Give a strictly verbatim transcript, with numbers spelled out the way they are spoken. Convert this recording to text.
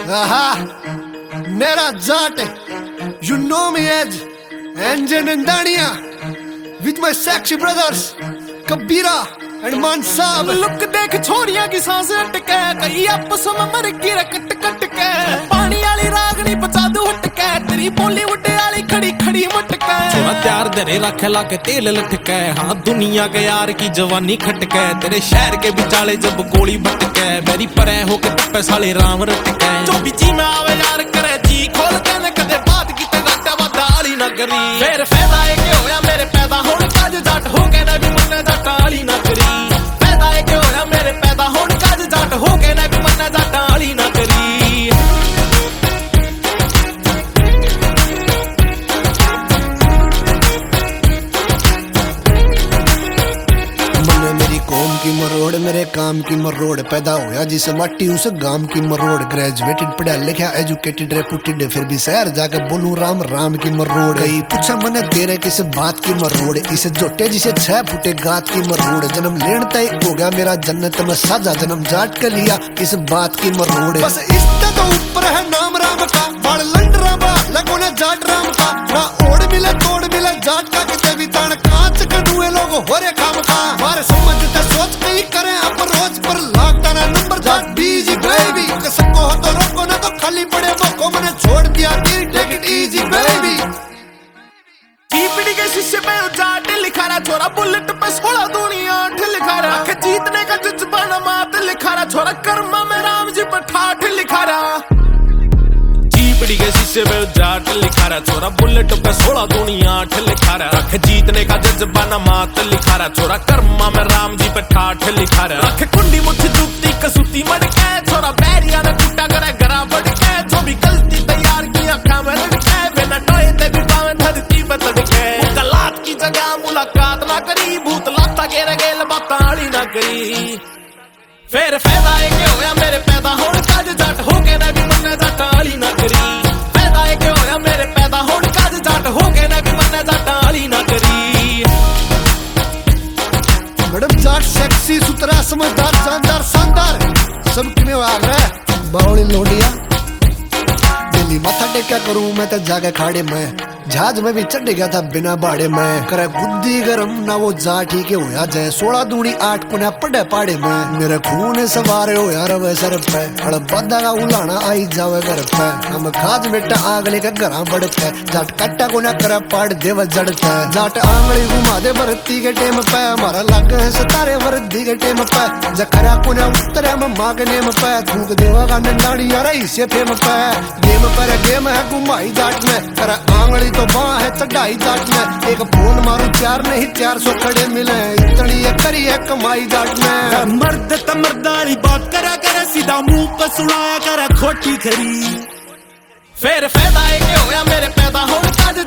Aha, Nera Jate, you know me as Anjan and Dania, with my sexy brothers, Kabira and Mansab. Look देख छोरियां की सांसें अटके, कई आपस में मर गिर कट कट के, पानी वाली रागनी बचा दो हटके, तेरी बॉलीवुड वाली खड़ी खड़ी मटके, थोड़ा प्यार दरे रख ला के तेल लटके, हाँ दुनिया के यार की जवानी खटके, तेरे शहर के बिचाले जब गोली बटके, मेरी परे हो के टप्पे साले राम रटके, जो भी जी में आवे यार करे जी खोल के न कदे बात की ते गाटा वाली ना करी, फिर फायदा है कि होया मेरे पैदा होने का जो जाट हो के ना भी मन्ने जाट वाली ना करी, फायदा है कि होया मेरे पैदा होने का जो जाट हो के ना भी मन्ने जाट वाली ना करी। मेरी कौम की मरोड़, मेरे काम की मरोड़, पैदा होया जिस माटी उस गांव की मरोड़, ग्रेजुएटेड पढ़ा लिखा एजुकेटेड रेपुटेड, फिर भी शहर जाकर बोलूं राम राम की मरोड़, गई पूछा मैंने तेरे किस बात की मरोड़, इसे जोटे जिसे छह फुटे गात की मरोड़, जन्म लेन तय हो गया मेरा जन्नत में साजा, जन्म जाट कर लिया इस बात की मरोड़, बस इसका तो ऊपर है नाम राम का, बड़ लंडरा बा लगो ना जाट राम का, ना ओढ़ मिले तोड़ मिले जाट का, किते भी तान कांच कनुए लोग हो रे काम का, मारे समझते सोच कहीं करें आप रोज पर लागता ना नंबर जाट बीजी बेबी, सबको हो तो रोको ना तो खाली पड़े मौको, मैंने छोड़ दिया take it easy baby. PPD के शीशे पे जाट लिखा रहा छोरा, बुलेट पे सोलह दुनिया आठ लिखा रहा, के जीतने का जज्बा न मात लिखा रहा, छोरा कर्मा में राम जी पर ठाठ लिखा रहा, पीपीडी के शीशे पे जाट लिखा रहा छोरा, बुलेट पे सोलह दुनिया आठ लिखा रहा, के जीतने का जज्बा न मात लिखा रहा, छोरा कर्मा में राम जी पर ठाठ लिखा रहा, के कुंडी मुट्ठी जुगती कसूती मड़के, छोरा बैरिया ने टूटा करे गरा बढ़के, जो भी गलती तैयार किया काम लड़के, बिना टोए ते भी पावे धरती पे तड़के, मुलाकात की जगह मुलाकात ना करी, भूत लाता गेर गेल बाताली ना करी, फिर फायदा है कि होया मेरे पैदा होने का जो जाट हो के ना भी मन्ने जाट वाली ना करी, फायदा है कि होया मेरे पैदा होने का जो जाट हो के ना भी मन्ने जाट वाली ना करी। मैडम जाट सेक्सी सुतरा समझदार शानदार शानदार सब किने आ गए बावली लोडिया, दिल्ली माथा टेका करूं मैं तो जाके खाड़े में, जहाज में भी चढ़ गया था बिना बाड़े में, करे बुद्धि गरम ना वो जाट ही के होया जाए, सोलह दूनी आठ पुना पड़े पाड़े में, मेरे खून सवारे हो यार वे सर पे, अड़ बदा का उलाना आई जावे घर पे, हम खाज बेटा आगले के घरा बढ़ते, जाट कट्टा को ना करे पाड़ देव जड़ते, जाट आंगली घुमा दे भर्ती के टेम पे, हमारा लग है सितारे वर्दी के टेम पे, जखरा को ना उतरे में मांगने में पे, थूक देवा का नंदाड़ी यार इसे फेम पे, गेम पर गेम है घुमाई जाट में, करे आंगली तो बाँ है चढ़ाई जाट में, एक फोन मारू चार नहीं चार सौ खड़े मिले, इतनी ये करी है कमाई जाट में, मर्द त मर्दारी बात करा करे, सीधा मुंह पर सुनाया करे खोटी खरी, फिर फायदा है कि होया मेरे पैदा होने का जो